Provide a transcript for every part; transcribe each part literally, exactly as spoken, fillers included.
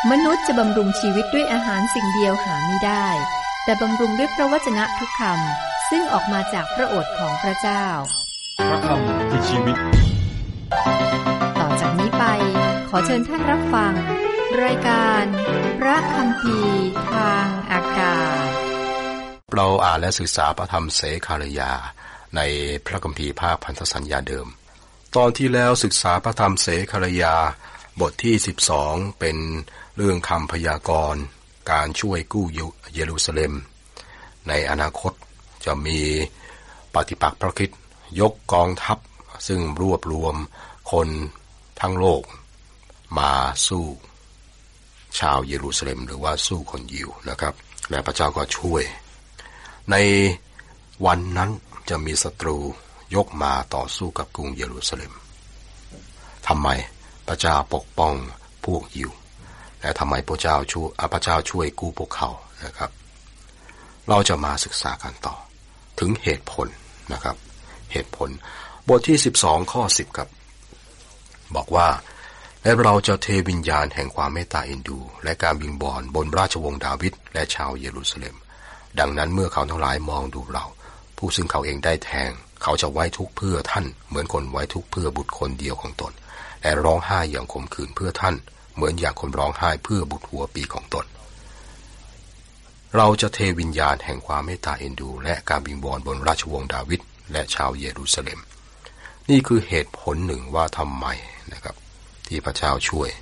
มนุษย์จะบำรุงชีวิตด้วยอาหารสิ่งเดียวหาไม่ได้แต่บำรุงด้วยพระวจนะทุกคำซึ่งออกมาจากพระโอษฐ์ของพระเจ้าพระคำคือชีวิตต่อจากนี้ไปขอเชิญท่านรับฟังรายการพระคัมภีร์ทางอากาศเราอ่านและศึกษาพระธรรมเสคาริยาในพระคัมภีร์ภาคพันธสัญญาเดิมตอนที่แล้วศึกษาพระธรรมเสคาริยาบทที่สิบสองเป็นเรื่องคำพยากรณ์การช่วยกู้เยรูซาเล็มในอนาคตจะมีปฏิปักษ์พระคริสต์ยกกองทัพซึ่งรวบรวมคนทั้งโลกมาสู้ชาวเยรูซาเล็มหรือว่าสู้คนยิวนะครับและพระเจ้าก็ช่วยในวันนั้นจะมีศัตรูยกมาต่อสู้กับกรุงเยรูซาเล็มทำไมพระเจ้าปกป้องพวกยิวและทำไมพระเจ้าช่วยพระเจ้าช่วยกู้พวกเขานะครับเราจะมาศึกษากันต่อถึงเหตุผลนะครับเหตุผลบทที่สิบสองข้อสิบครับบอกว่าและเราจะเทวิญญาณแห่งความเมตตาเอ็นดูและการวิงวอนบนราชวงศ์ดาวิดและชาวเยรูซาเล็มดังนั้นเมื่อเขาทั้งหลายมองดูเราผู้ซึ่งเขาเองได้แทงเขาจะไว้ทุกข์เพื่อท่านเหมือนคนไว้ทุกข์เพื่อบุตรคนเดียวของตนและร้องไห้อย่างขมขื่นเพื่อท่านเหมือนอย่างคนร้องไห้เพื่อบุตรหัวปีของตนเราจะเทวิญญาณแห่งความเมตตาเอ็นดูและการวิงวอนบนราชวงศ์ดาวิดและชาวเยรูซาเล็มนี่คือเหตุผลหนึ่งว่าทำไมนะครับที่พระเจ้าช่วย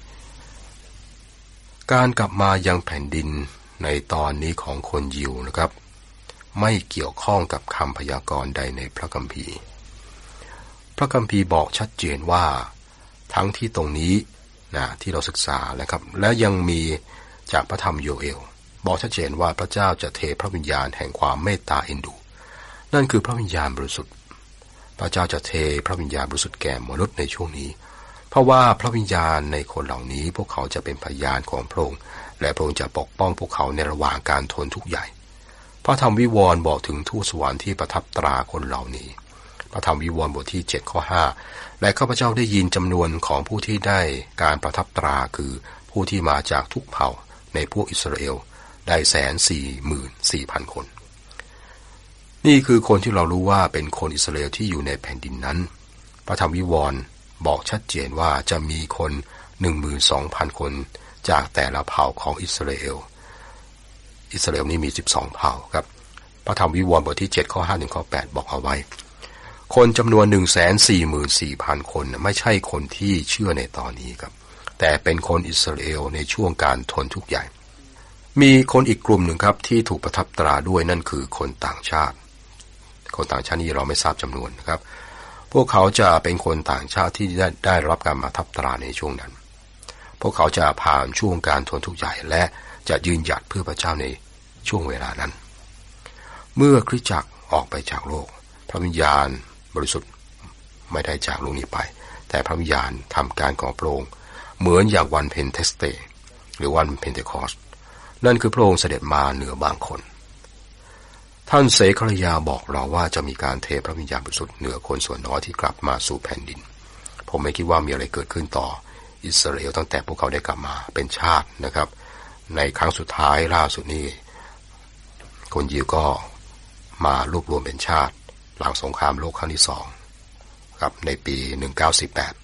การกลับมายังแผ่นดินในตอนนี้ของคนยิวนะครับไม่เกี่ยวข้องกับคำพยากรณ์ใดในพระคัมภีร์พระคัมภีร์บอกชัดเจนว่าทั้งที่ตรงนี้นะที่เราศึกษานะครับและยังมีจากพระธรรมโยเอลบอกชัดเจนว่าพระเจ้าจะเทพระวิญญาณแห่งความเมตตาเอ็นดูนั่นคือพระวิญญาณบริสุทธิ์พระเจ้าจะเทพระวิญญาณบริสุทธิ์แก่มนุษย์ในช่วงนี้เพราะว่าพระวิญญาณในคนเหล่านี้พวกเขาจะเป็นพยานของพระองค์และพระองค์จะปกป้องพวกเขาในระหว่างการทนทุกข์ใหญ่พระธรรมวิวรณ์บอกถึงทูตสวรรค์ที่ประทับตราคนเหล่านี้พระธรรมวิวรณ์บทที่เจ็ดข้อห้าและข้าพเจ้าได้ยินจำนวนของผู้ที่ได้การประทับตราคือผู้ที่มาจากทุกเผ่าในพวกอิสราเอลได้แสนสี่หมื่นสี่พันคนนี่คือคนที่เรารู้ว่าเป็นคนอิสราเอลที่อยู่ในแผ่นดินนั้นพระธรรมวิวรณ์บอกชัดเจนว่าจะมีคน หนึ่งหมื่นสองพัน คนจากแต่ละเผ่าของอิสราเอลอิสราเอลนี่มีสิบสองเผ่าครับพระธรรมวิวรณ์บทที่เจ็ดข้อห้าถึงข้อแปดบอกเอาไว้คนจำนวน หนึ่งแสนสี่หมื่นสี่พัน คนไม่ใช่คนที่เชื่อในตอนนี้ครับแต่เป็นคนอิสราเอลในช่วงการทนทุกข์ใหญ่มีคนอีกกลุ่มหนึ่งครับที่ถูกประทับตราด้วยนั่นคือคนต่างชาติคนต่างชาตินี้เราไม่ทราบจำนวนนะครับพวกเขาจะเป็นคนต่างชาติที่ได้ได้รับการประทับตราในช่วงนั้นพวกเขาจะผ่านช่วงการทนทุกข์ใหญ่และจะยืนหยัดเพื่อพระเจ้าในช่วงเวลานั้นเมื่อคริสตจักรออกไปจากโลกพระวิญญาณบริสุทธิ์ไม่ได้จากโลกนี้ไปแต่พระวิญญาณทำการของพระองค์เหมือนอย่างวันเพนเทสเตหรือวันเพนเทคอสนั่นคือพระองค์เสด็จมาเหนือบางคนท่านเสคาริยาบอกเราว่าจะมีการเทพระวิญญาณบริสุทธิ์เหนือคนส่วนน้อยที่กลับมาสู่แผ่นดินผมไม่คิดว่ามีอะไรเกิดขึ้นต่ออิสราเอลตั้งแต่พวกเขาได้กลับมาเป็นชาตินะครับในครั้งสุดท้ายล่าสุดนี้คนยิวก็มารวบรวมเป็นชาติหลังสงครามโลกครั้งที่สองครับในปีหนึ่งพันเก้าร้อยสิบแปด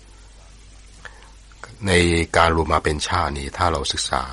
ในการรวมมาเป็นชาตินี้ถ้าเราศึกษา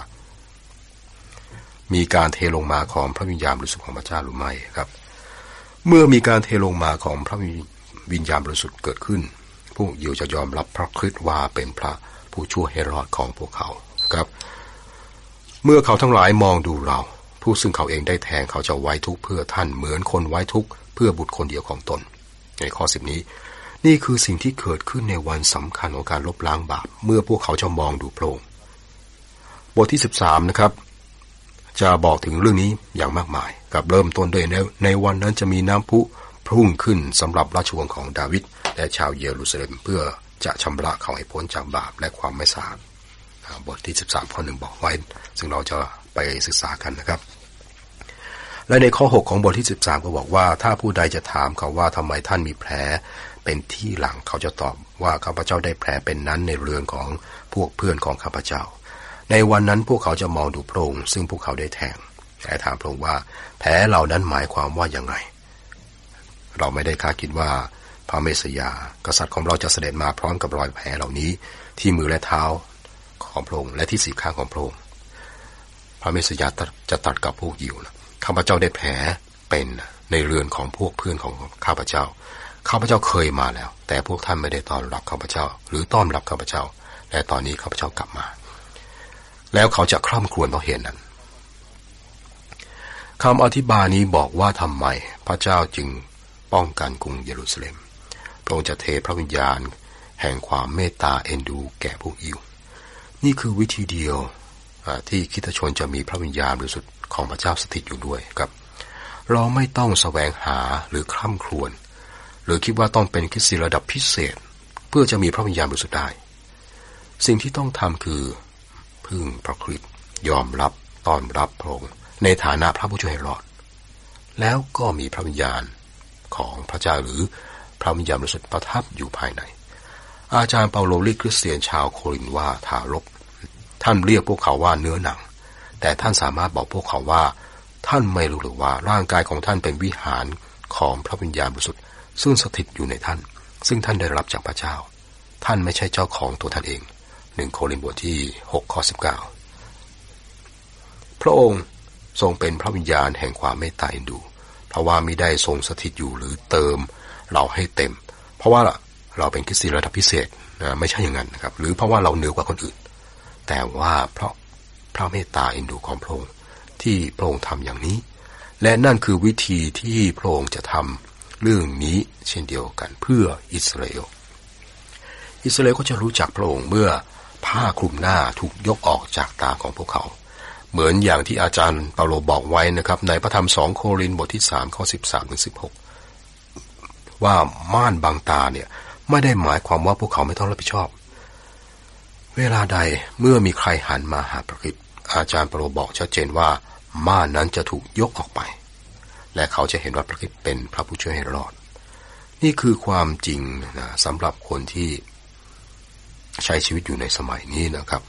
มีการเทลงมาของพระวิญญาณบริสุทธิ์ของพระเจ้าหรือไม่ครับเมื่อมีการเทลงมาของพระวิญญาณบริสุทธิ์เกิดขึ้นพวกยิวจะยอมรับพระคริสต์ว่าเป็นพระผู้ช่วยให้รอดของพวกเขาครับเมื่อเขาทั้งหลายมองดูเราผู้ซึ่งเขาเองได้แทงเขาจะไว้ทุกข์เพื่อท่านเหมือนคนไว้ทุกข์เพื่อบุตรคนเดียวของตนในข้อสิบนี้นี่คือสิ่งที่เกิดขึ้นในวันสำคัญของการลบล้างบาปเมื่อพวกเขาจะมองดูพระองค์บทที่สิบสามนะครับจะบอกถึงเรื่องนี้อย่างมากมายกับเริ่มต้นด้วยในในวันนั้นจะมีน้ำพุพุ่งขึ้นสำหรับราชวงศ์ของดาวิดและชาวเยรูซาเล็มเพื่อจะชำระเขาให้พ้นจากบาปและความไม่สะอาดบทที่สิบสามข้อหนึ่งบอกไว้ซึ่งเราจะไปศึกษากันนะครับและในข้อหกของบทที่สิบสามก็บอกว่าถ้าผู้ใดจะถามเขาว่าทำไมท่านมีแผลเป็นที่หลังเขาจะตอบว่าข้าพเจ้าได้แผลเป็นนั้นในเรือนของพวกเพื่อนของข้าพเจ้าในวันนั้นพวกเขาจะมองดูพระองค์ซึ่งพวกเขาได้แทงและถามพระองค์ว่าแผลเหล่านั้นหมายความว่าอย่างไรเราไม่ได้คาดคิดว่าพระเมสสยากษัตริย์ของเราจะเสด็จมาพร้อมกับรอยแผลเหล่านี้ที่มือและเท้าของพระองค์และที่สี่ข้างของพระองค์พระเมสสยาจะตรัสกับพวกยิวนะข้าพเจ้าได้แผลเป็นในเรือนของพวกเพื่อนของข้าพเจ้าข้าพเจ้าเคยมาแล้วแต่พวกท่านไม่ได้ต้อนรับข้าพเจ้าหรือต้อนรับข้าพเจ้าและตอนนี้ข้าพเจ้ากลับมาแล้วเขาจะคร่ำครวญเพราะเหตุนั้นคำอธิบายนี้บอกว่าทำไมพระเจ้าจึงป้องกันกรุงเยรูซาเล็มพระองค์จะเทพระวิญญาณแห่งความเมตตาเอ็นดูแก่พวกยิวนี่คือวิธีเดียวที่คริสตชนจะมีพระวิญญาณบริสุทธิ์ของพระเจ้าสถิตอยู่ด้วยครับเราไม่ต้องแสวงหาหรือคร่ำครวญหรือคิดว่าต้องเป็นคริสเตียนระดับพิเศษเพื่อจะมีพระวิญญาณบริสุทธิ์ได้สิ่งที่ต้องทำคือพึ่งพระคริสต์ยอมรับต้อนรับพระองค์ในฐานะพระผู้ช่วยให้รอดแล้วก็มีพระวิญญาณของพระเจ้าหรือพระวิญญาณบริสุทธิ์ประทับอยู่ภายในอาจารย์เปาโลเรียกคริสเตียนชาวโครินธ์ว่าทารกท่านเรียกพวกเขาว่าเนื้อหนังแต่ท่านสามารถบอกพวกเขาว่าท่านไม่รู้หรือว่าร่างกายของท่านเป็นวิหารของพระวิญญาณบริสุทธิ์ซึ่งสถิตอยู่ในท่านซึ่งท่านได้รับจากพระเจ้าท่านไม่ใช่เจ้าของตัวท่านเองหนึ่งโครินธ์บทที่หกข้อสิบเก้าพระองค์ทรงเป็นพระวิญญาณแห่งความเมตตาเอ็นดูเพราะว่ามิได้ทรงสถิตอยู่หรือเติมเราให้เต็มเพราะว่าเราเป็นคริสเตียนระดับพิเศษนะไม่ใช่อย่างนั้นนะครับหรือเพราะว่าเราเหนือกว่าคนอื่นแต่ว่าเพราะพระเมตตาเอ็นดูของพระองค์ที่พระองค์ทำอย่างนี้และนั่นคือวิธีที่พระองค์จะทำเรื่องนี้เช่นเดียวกันเพื่ออิสราเอลอิสราเอลก็จะรู้จักพระองค์เมื่อผ้าคลุมหน้าถูกยกออกจากตาของพวกเขาเหมือนอย่างที่อาจารย์เปาโลบอกไว้นะครับในพระธรรมสองโครินธ์บทที่สามข้อสิบสามถึงสิบหกว่าม่านบังตาเนี่ยไม่ได้หมายความว่าพวกเขาไม่ต้องรับผิดชอบเวลาใดเมื่อมีใครหันมาหาพระคริสต์อาจารย์เปาโลบอกชัดเจนว่าม่านนั้นจะถูกยกออกไปและเขาจะเห็นว่าพระคริสต์เป็นพระผู้ช่วยให้รอดนี่คือความจริงนะสำหรับคนที่ใช้ชีวิตอยู่ในสมัยนี้นะครับ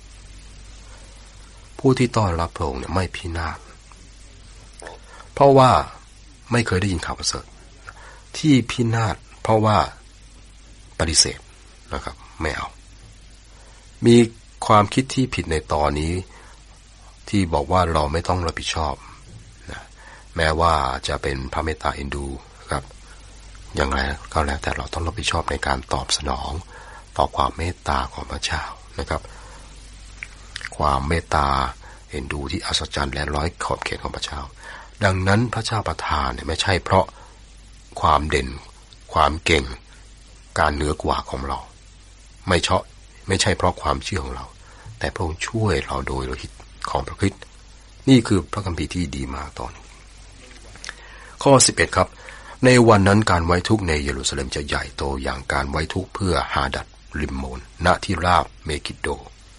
ผู้ที่ต้อนรับพระองค์เนี่ยไม่พินาศเพราะว่าไม่เคยได้ยินข่าวประเสริฐที่พินาศเพราะว่าปฏิเสธนะครับไม่เอามีความคิดที่ผิดในตอนนี้ที่บอกว่าเราไม่ต้องรับผิดชอบนะแม้ว่าจะเป็นพระเมตตาเอ็นดูครับอย่างไรก็แล้วแต่เราต้องรับผิดชอบในการตอบสนองต่อความเมตตาของพระเจ้านะครับความเมตตาเอ็นดูที่อัศจรรย์และร้อยขอบเขตของพระเจ้าดังนั้นพระเจ้าประทานเนี่ยไม่ใช่เพราะความเด่นความเก่งการเหนือกว่าของเราไม่เฉาะไม่ใช่เพราะความเชื่อของเราแต่พระองค์ช่วยเราโดยโลหิตของพระคริสต์นี่คือพระคัมภีร์ที่ดีมากตอนข้อสิบเอ็ดครับในวันนั้นการไว้ทุกข์ในเยรูซาเล็มจะใหญ่โตอย่างการไว้ทุกข์เพื่อฮาดัดริมโมนณที่ราบเมกิดโด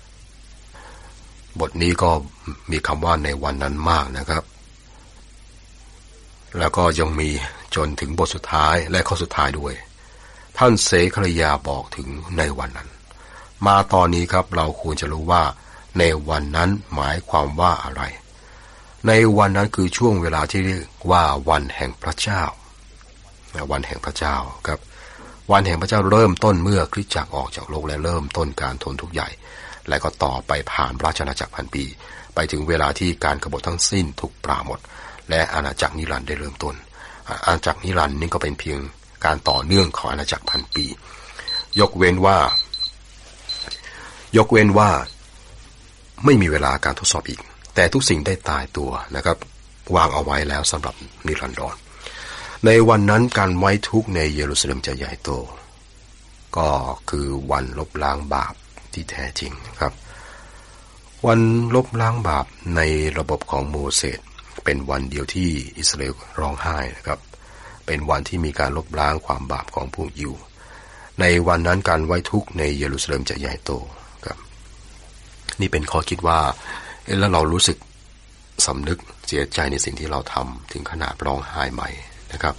บทนี้ก็มีคำว่าในวันนั้นมากนะครับแล้วก็ยังมีจนถึงบทสุดท้ายและข้อสุดท้ายด้วยท่านเสคริยาบอกถึงในวันนั้นมาตอนนี้ครับเราควรจะรู้ว่าในวันนั้นหมายความว่าอะไรในวันนั้นคือช่วงเวลาที่เรียกว่าวันแห่งพระเจ้าวันแห่งพระเจ้าครับวันแห่งพระเจ้าเริ่มต้นเมื่อคริสตจักรออกจากโลกและเริ่มต้นการทนทุกข์ใหญ่และก็ต่อไปผ่านราชอาณาจักรพันปีไปถึงเวลาที่การกบฏทั้งสิ้นถูกปราหมดและอาณาจักรนิรันดร์ได้เริ่มต้นอาณาจักรนิรันดร์นี่ก็เป็นเพียงการต่อเนื่องของอาณาจักรพันปียกเว้นว่ายกเว้นว่าไม่มีเวลาการทดสอบอีกแต่ทุกสิ่งได้ตายตัวนะครับวางเอาไว้แล้วสำหรับนิรันดรในวันนั้นการไว้ทุกข์ในเยรูซาเล็มจะใหญ่โตก็คือวันลบล้างบาปที่แท้จริงครับวันลบล้างบาปในระบบของโมเสสเป็นวันเดียวที่อิสราเอลร้องไห้นะครับเป็นวันที่มีการลบล้างความบาปของพวกยิวในวันนั้นการไว้ทุกข์ในเยรูซาเล็มจะใหญ่โตครับนี่เป็นข้อคิดว่าแล้วเรารู้สึกสำนึกเสียใจในสิ่งที่เราทำถึงขนาดร้องไห้ใหม่นะครับ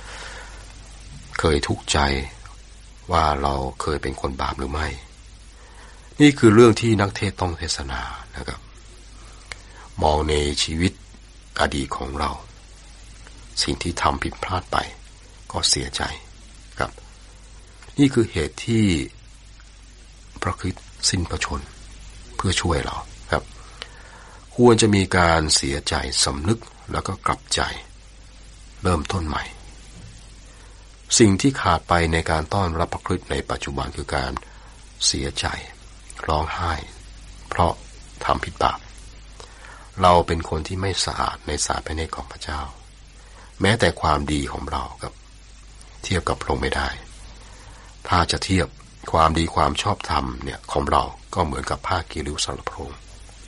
เคยทุกข์ใจว่าเราเคยเป็นคนบาปหรือไม่นี่คือเรื่องที่นักเทศต้องเทศนานะครับมองในชีวิตอดีตของเราสิ่งที่ทำผิดพลาดไปก็เสียใจครับนี่คือเหตุที่พระคริสต์สิ้นพระชนม์เพื่อช่วยเราครับควรจะมีการเสียใจสำนึกแล้วก็กลับใจเริ่มต้นใหม่สิ่งที่ขาดไปในการต้อนรับพระคริสต์ในปัจจุบันคือการเสียใจร้องไห้เพราะทำผิดบาปเราเป็นคนที่ไม่สะอาดในสายพระเนตรของพระเจ้าแม้แต่ความดีของเรากับเทียบกับพระองค์ไม่ได้ถ้าจะเทียบความดีความชอบธรรมเนี่ยของเราก็เหมือนกับผ้ากีริ้วสำหรับพระองค์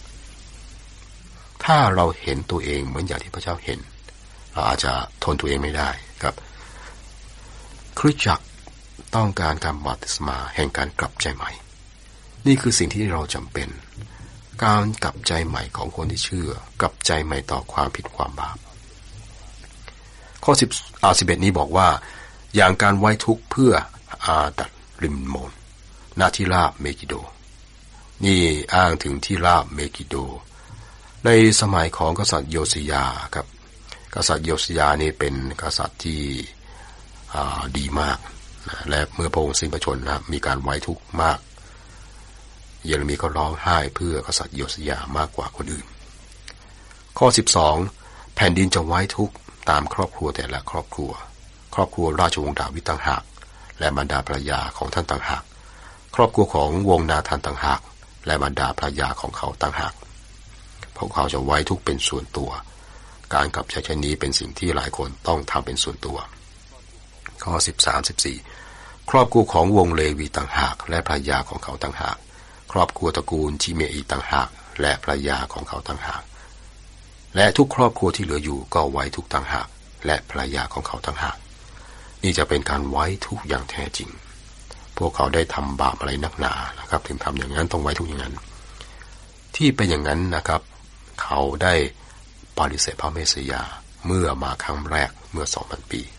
ถ้าเราเห็นตัวเองเหมือนอย่างที่พระเจ้าเห็นเราอาจจะทนตัวเองไม่ได้ครับคริสตจักรต้องการการบัพติศมาแห่งการกลับใจใหม่นี่คือสิ่งที่เราจำเป็นการกลับใจใหม่ของคนที่เชื่อกลับใจใหม่ต่อความผิดความบาปข้อสิบอาสิบเอ็ดนี้บอกว่าอย่างการไว้ทุกข์เพื่ออาดัดริมโมนณที่ราบเมกิโดนี่อ้างถึงที่ราบเมกิโดในสมัยของกษัตริย์โยสิยาครับกษัตริย์โยสิยานี่เป็นกษัตริย์ที่ดีมากนะและเมื่อพระองค์สิ้นพระชนม์นะมีการไว้ทุกข์มากเยเรมีก็ร้องไห้เพื่อกษัตริย์โยสิยามากกว่าคนอื่นข้อสิบสองแผ่นดินจะไว้ทุกข์ตามครอบครัวแต่ละครอบครัวครอบครัวราชวงศ์ดาวิดต่างหากและบรรดาภรรยาของท่านต่างหากครอบครัวของวงนาธานต่างหากและบรรดาภรรยาของเขาต่างหากพวกเขาจะไว้ทุกข์เป็นส่วนตัวการกลับใจเช่นนี้เป็นสิ่งที่หลายคนต้องทำเป็นส่วนตัวข้อสิบสาม สิบสี่ครอบครัวของวงเลวีต่างหากและภรรยาของเขาต่างหากครอบครัวตระกูลชิเมอีต่างหากและภรรยาของเขาต่างหากและทุกครอบครัวที่เหลืออยู่ก็ไว้ทุกต่างหากและภรรยาของเขาต่างหากนี่จะเป็นการไว้ทุกอย่างแท้จริงพวกเขาได้ทำบาปอะไรนักหนานะครับถึงทำอย่างนั้นต้องไว้ทุกอย่างนั้นที่เป็นอย่างนั้นนะครับเขาได้ปฏิเสธพระเมสสิยาเมื่อมาครั้งแรกเมื่อ สองพัน ปี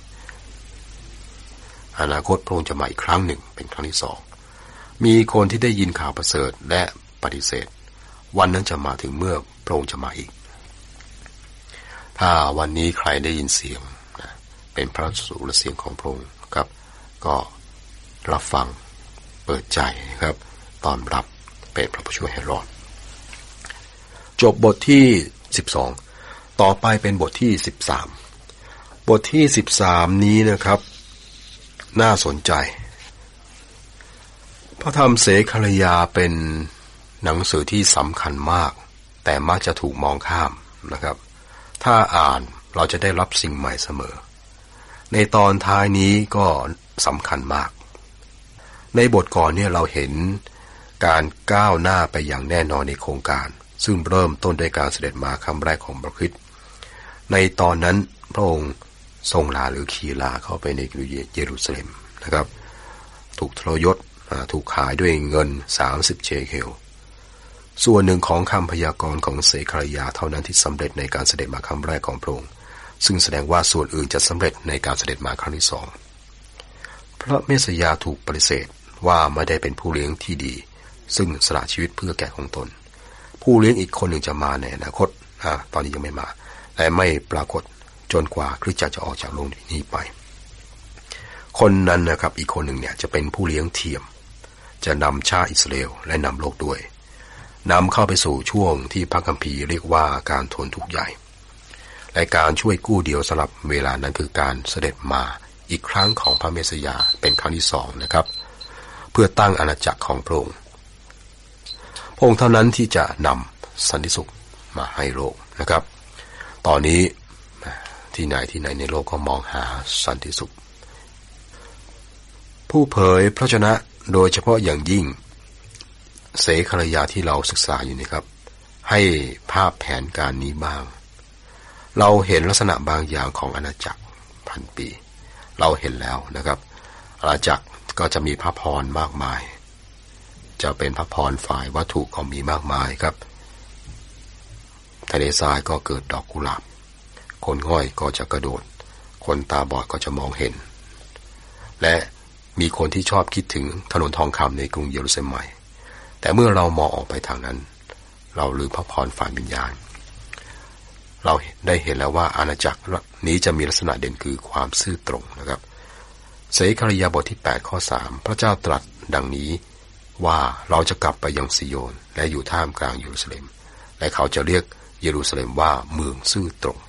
อนาคตพระองค์จะมาอีกครั้งหนึ่งเป็นครั้งที่สองมีคนที่ได้ยินข่าวประเสริฐและปฏิเสธวันนั้นจะมาถึงเมื่อพระองค์จะมาอีกถ้าวันนี้ใครได้ยินเสียงนะเป็นพระสุรเสียงของพระองค์ครับก็รับฟังเปิดใจครับต้อนรับเป็นพระผู้ช่วยให้รอดจบบทที่สิบสองต่อไปเป็นบทที่สิบสามบทที่สิบสามนี้นะครับน่าสนใจพระธรรมเสขยาเป็นหนังสือที่สำคัญมากแต่มักจะถูกมองข้ามนะครับถ้าอ่านเราจะได้รับสิ่งใหม่เสมอในตอนท้ายนี้ก็สำคัญมากในบทก่อนเนี่ยเราเห็นการก้าวหน้าไปอย่างแน่นอนในโครงการซึ่งเริ่มต้นด้วยการเสด็จมาครั้งแรกของพระคริสต์ในตอนนั้นพระองค์ทรงลาหรือขี่ลาเข้าไปในกรุงเยรูซาเล็มนะครับถูกทรยศถูกขายด้วยเงินสามสิบเชเคลส่วนหนึ่งของคำพยากรณ์ของเสขยาเท่านั้นที่สำเร็จในการเสด็จมาครั้งแรกของพระองค์ซึ่งแสดงว่าส่วนอื่นจะสำเร็จในการเสด็จมาครั้งที่สองพระเมสสิยาถูกปฏิเสธว่าไม่ได้เป็นผู้เลี้ยงที่ดีซึ่งสละชีวิตเพื่อแก่ของตนผู้เลี้ยงอีกคนหนึ่งจะมาในอนาคตอ่าตอนนี้ยังไม่มาและไม่ปรากฏจนกว่าคริสตจักรจะออกจากโลกนี้ไปคนนั้นนะครับอีกคนหนึ่งเนี่ยจะเป็นผู้เลี้ยงเทียมจะนำชาติอิสราเอลและนำโลกด้วยนำเข้าไปสู่ช่วงที่พระคัมภีร์เรียกว่าการทนทุกข์ใหญ่และการช่วยกู้เดียวสำหรับเวลานั้นคือการเสด็จมาอีกครั้งของพระเมสสิยาเป็นครั้งที่สองนะครับเพื่อตั้งอาณาจักรของพระองค์พระองค์เท่านั้นที่จะนำสันติสุขมาให้โลกนะครับตอนนี้ที่ไหนที่ไหนในโลกก็มองหาสันติสุขผู้เผยพระชนะโดยเฉพาะอย่างยิ่งเสขยาที่เราศึกษาอยู่นี่ครับให้ภาพแผนการนี้บ้างเราเห็นลักษณะบางอย่างของอาณาจักรพันปีเราเห็นแล้วนะครับอาณาจักรก็จะมีพระพรมากมายจะเป็นพระพรฝ่ายวัตถุก็มีมากมายครับทะเลทรายก็เกิดดอกกุหลาบคนง่อยก็จะกระโดดคนตาบอดก็จะมองเห็นและมีคนที่ชอบคิดถึงถนนทองคำในกรุงเยรูซาเล็มใหม่แต่เมื่อเรามองออกไปทางนั้นเราลืมพระพรฝ่ายวิญญาณเราได้เห็นแล้วว่าอาณาจักรนี้จะมีลักษณะเด่นคือความซื่อตรงนะครับเสคารยาบทที่แปดข้อสามพระเจ้าตรัสดังนี้ว่าเราจะกลับไปยังซิโยนและอยู่ท่ามกลางเยรูซาเล็มและเขาจะเรียกเยรูซาเล็มว่าเมืองซื่อตรง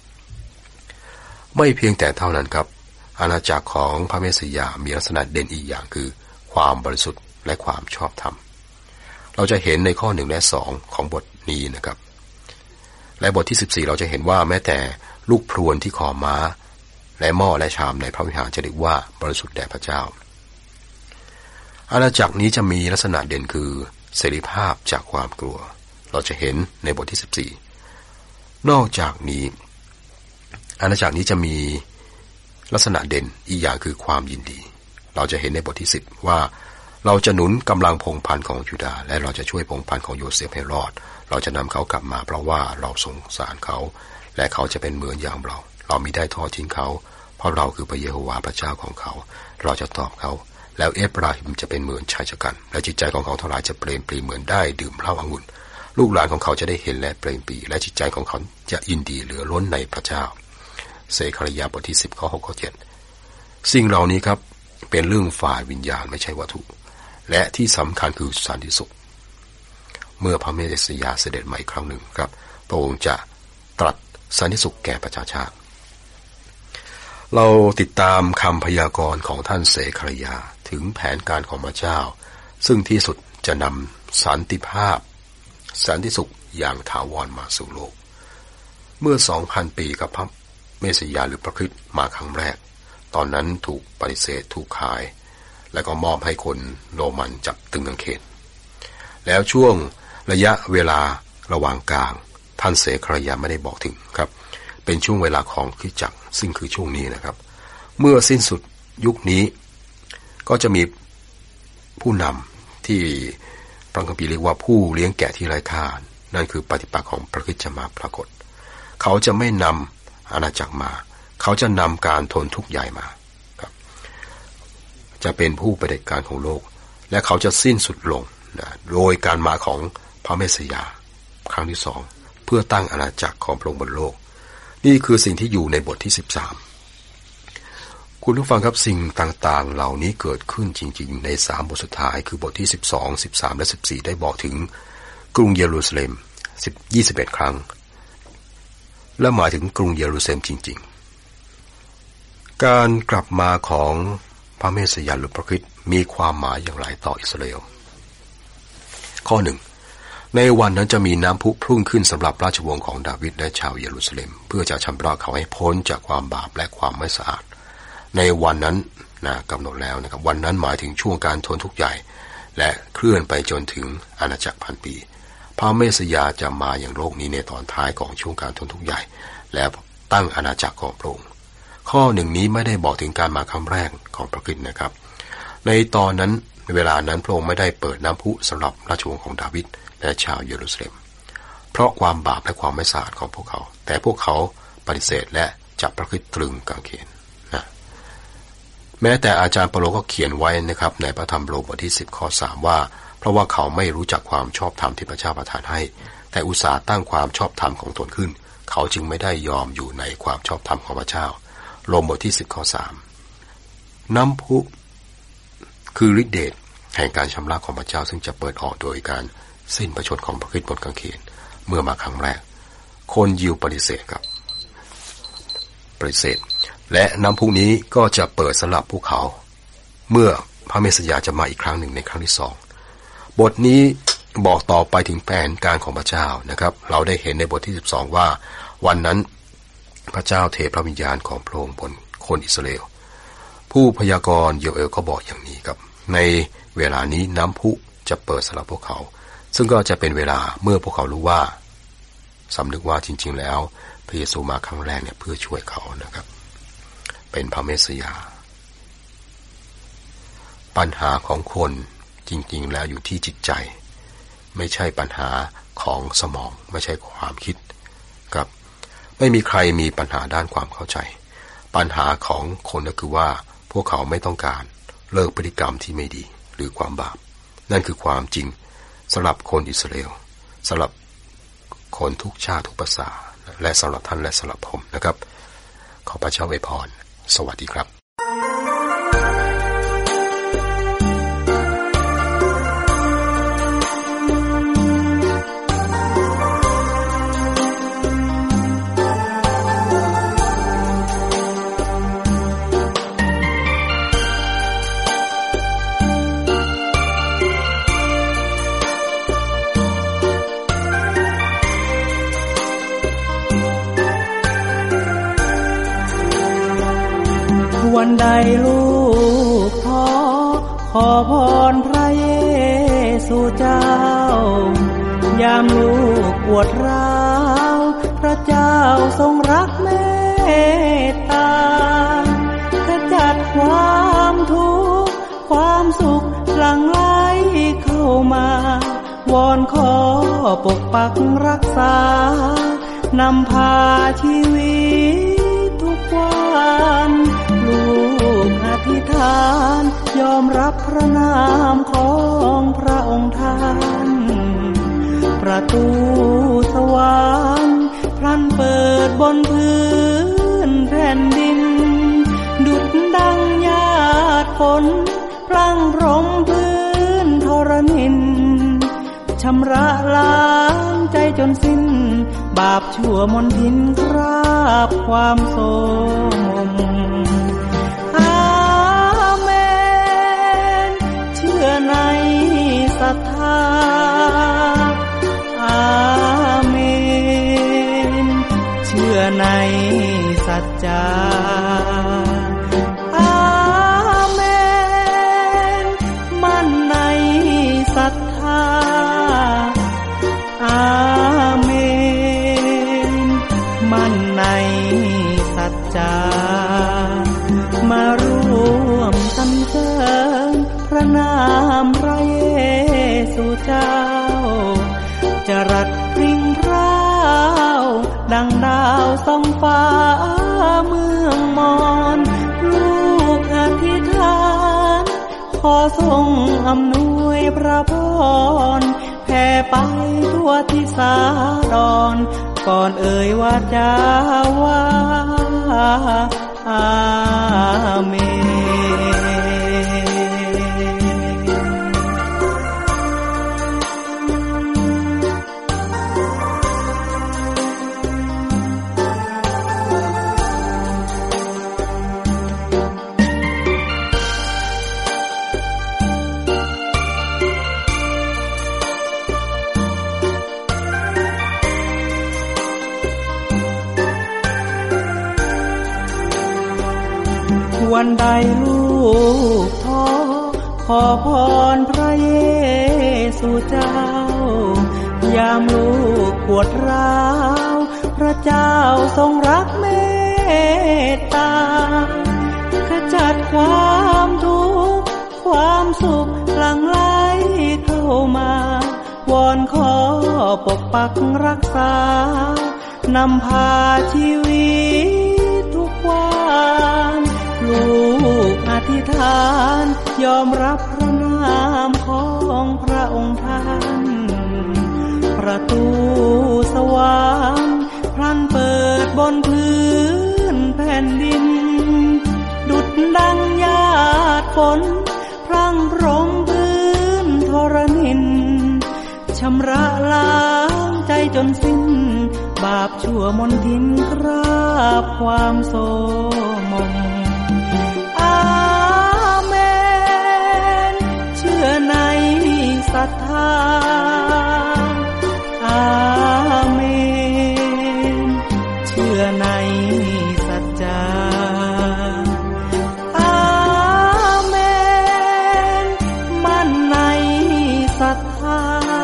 ไม่เพียงแต่เท่านั้นครับอาณาจักรของพระเมสสิยามีลักษณะเด่นอีกอย่างคือความบริสุทธิ์และความชอบธรรมเราจะเห็นในข้อหนึ่งและสองของบทนี้นะครับและบทที่สิบสี่เราจะเห็นว่าแม้แต่ลูกพรวนที่คอม้าและหม้อและชามในพระวิหารจะเรียกว่าบริสุทธิ์แด่พระเจ้าอาณาจักรนี้จะมีลักษณะเด่นคือเสรีภาพจากความกลัวเราจะเห็นในบทที่สิบสี่นอกจากนี้อาณาจักรนี้จะมีลักษณะเด่นอีกอย่างคือความยินดีเราจะเห็นในบทที่สิบว่าเราจะหนุนกำลังพงศ์พันธุ์ของยูดาห์และเราจะช่วยพงศ์พันธุ์ของโยเซฟให้รอดเราจะนำเขากลับมาเพราะว่าเราสงสารเขาและเขาจะเป็นเหมือนอย่างเราเรามิได้ทอดทิ้งเขาเพราะเราคือพระเยโฮวาห์พระเจ้าของเขาเราจะตอบเขาแล้วเอฟราฮิมจะเป็นเหมือนชายชะกันและจิตใจของเขาทั้งหลายจะเปลี่ยนปรีเหมือนได้ดื่มเหล้าองุ่นลูกหลานของเขาจะได้เห็นและเปลี่ยนปรีและจิตใจของเขาจะยินดีเหลือล้นในพระเจ้าเสคารยาบทที่สิบข้อหกข้อเจ็ดสิ่งเหล่านี้ครับเป็นเรื่องฝ่ายวิญญาณไม่ใช่วัตถุและที่สำคัญคือสันติสุขเมื่อพระเมสสิยาเสด็จมาอีกครั้งหนึ่งครับพระองค์จะตรัสสันติสุขแก่ประชาชาติเราติดตามคำพยากรณ์ของท่านเสคารยาถึงแผนการของพระเจ้าซึ่งที่สุดจะนำสันติภาพสันติสุขอย่างถาวรมาสู่โลกเมื่อ สองพัน ปีกับพระเมสสิยาหรือพระคริสต์มาครั้งแรกตอนนั้นถูกปฏิเสธถูกขายและก็มอบให้คนโรมันจับตึงกางเขนแล้วช่วงระยะเวลาระหว่างกลางท่านเสคารยาไม่ได้บอกถึงครับเป็นช่วงเวลาของคริสตจักรซึ่งคือช่วงนี้นะครับเมื่อสิ้นสุดยุคนี้ก็จะมีผู้นำที่พระคัมภีร์เรียกว่าผู้เลี้ยงแกะที่ไร้ค่านั่นคือปฏิปักษ์ของพระคริสต์จะมาปรากฏเขาจะไม่นำอาณาจักรมาเขาจะนำการทนทุกข์ใหญ่มาครับจะเป็นผู้ประเผด็จการของโลกและเขาจะสิ้นสุดลงนะโดยการมาของพระเมสสิยาครั้งที่สองเพื่อตั้งอาณาจักรของพระองค์บนโลกนี่คือสิ่งที่อยู่ในบทที่สิบสามคุณผู้ฟังครับสิ่งต่างๆเหล่านี้เกิดขึ้นจริงๆในสามบทสุดท้ายคือบทที่สิบสอง สิบสามและสิบสี่ได้บอกถึงกรุงเยรูซาเล็มยี่สิบเอ็ดครั้งและหมายถึงกรุงเยรูซาเล็มจริงๆการกลับมาของพระเมสสิยาหรือพระคริสต์มีความหมายอย่างไรต่ออิสราเอลข้อหนึ่งในวันนั้นจะมีน้ำพุพุ่งขึ้นสำหรับราชวงศ์ของดาวิดและชาวเยรูซาเล็มเพื่อจะชำระเขาให้พ้นจากความบาปและความไม่สะอาดในวันนั้นนะกำหนดแล้วนะครับวันนั้นหมายถึงช่วงการทนทุกข์ใหญ่และเคลื่อนไปจนถึงอาณาจักรพันปีพระเมสสิยาจะมาอย่างโลกนี้ในตอนท้ายของช่วงการทนทุกข์ใหญ่และตั้งอาณาจักรของพระองค์ข้อหนึ่งนี้ไม่ได้บอกถึงการมาครั้งแรกของพระคริสต์นะครับในตอนนั้นเวลานั้นพระองค์ไม่ได้เปิดน้ำพุสำหรับราชวงศ์ของดาวิดและชาวเยรูซาเล็มเพราะความบาปและความไม่สะอาดของพวกเขาแต่พวกเขาปฏิเสธและจับพระคริสต์ตรึงกางเขนนะแม้แต่อาจารย์เปโลก็เขียนไว้นะครับในพระธรรมโรมบทที่สิบข้อสามว่าเพราะว่าเขาไม่รู้จักความชอบธรรมที่พระเจ้าประทานให้แต่อุตส่าห์ตั้งความชอบธรรมของตนขึ้นเขาจึงไม่ได้ยอมอยู่ในความชอบธรรมของพระเจ้าโรมบทที่สิบข้อสามน้ำพุคือฤทธิเดชแห่งการชำระของพระเจ้าซึ่งจะเปิดออกโดยการสิ้นพระชนของพระคริสต์บนกางเขนเมื่อมาครั้งแรกคนยิวปฏิเสธครับปฏิเสธและน้ำพุนี้ก็จะเปิดสำหรับพวกเขาเมื่อพระเมสสิยาจะมาอีกครั้งหนึ่งในครั้งที่สองบทนี้บอกต่อไปถึงแผนการของพระเจ้านะครับเราได้เห็นในบทที่สิบสองว่าวันนั้นพระเจ้าเทพระวิญญาณของพระองค์บนคนอิสราเอลผู้พยากรณ์โยเอลก็บอกอย่างนี้ครับในเวลานี้น้ำพุจะเปิดสำหรับพวกเขาซึ่งก็จะเป็นเวลาเมื่อพวกเขารู้ว่าสำนึกว่าจริงๆแล้วพระเยซูมาครั้งแรกเนี่ยเพื่อช่วยเขานะครับเป็นพระเมสสิยาปัญหาของคนจริงๆแล้วอยู่ที่จิตใจไม่ใช่ปัญหาของสมองไม่ใช่ความคิดครับไม่มีใครมีปัญหาด้านความเข้าใจปัญหาของคนก็คือว่าพวกเขาไม่ต้องการเลิกพฤติกรรมที่ไม่ดีหรือความบาปนั่นคือความจริงสำหรับคนอิสราเอลสำหรับคนทุกชาติทุกภาษาและสำหรับท่านและสำหรับผมนะครับขอพระเจ้าอวยพรสวัสดีครับวันใดลูกท้อขอพรพระเยซูเจ้ายามลูกปวดร้าวพระเจ้าทรงรักเมตตาขจัดความทุกข์ความสุขหลั่งไหลเข้ามาวอนขอปกปักรักษานำพาชีวิตทุกวันลูกอธิษฐานยอมรับพระนามของพระองค์ท่านประตูสวรรค์พลันเปิดบนพื้นแผ่นดินดุจดังหยาดฝนพรั่งพรมพื้นธรณินชำระล้างใจจนสิ้นบาปชั่วมนทินคราบความโศกอาเมนเชื่อในศรัทธาอาเมนเชื่อในสัจจาอาเมนมั่นในศรัทธาอาเมนมั่นในสัจจามารวมสรรเสริญพระนามพระเยซูเจ้าจรัสพริ้งพร้าวดังดาวส่องฟ้าเมืองมอนลูกอธิษฐานขอทรงอำนวยพระพรแผ่ไปทั่วทิศาดรก่อนเอ่ยวาจาว่าอาเมนวันใดลูกท้อขอพรพระเยซูเจ้ายามลูกปวดร้าวพระเจ้าทรงรักเมตตาขจัดความทุกข์ความสุขหลั่งไหลเข้ามาวอนขอปกปักรักษานำพาชีวิตทุกวันลูกอธิษฐานยอมรับพระนามของพระองค์ท่านประตูสวรรค์พลันเปิดบนพื้นแผ่นดินดุจดังหยาดฝนพรั่งพรมพื้นธรณินชำระล้างใจจนสิ้นบาปชั่วมนทินคราบความโศกมนอาเมนเชื่อในศรัทธาอาเมนเชื่อในสัจจาอาเมนมั่นในศรัทธา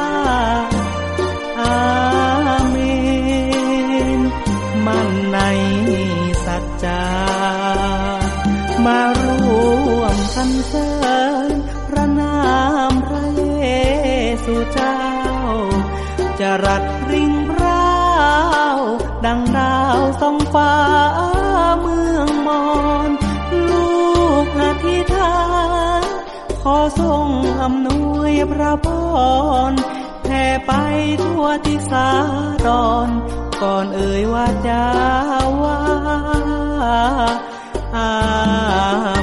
อาเมนมั่นในสัจจามารวมสรรเสริญพระนามพระเยซูเจ้าจรัสพริ้งพร้าวดังดาวส่องฟ้าเมืองมอนลูกอธิษฐานขขอทรงอำนวยพระพรแผ่ไปทั่วทิศาดรก่อนเอ่ยว่าจาว่าอา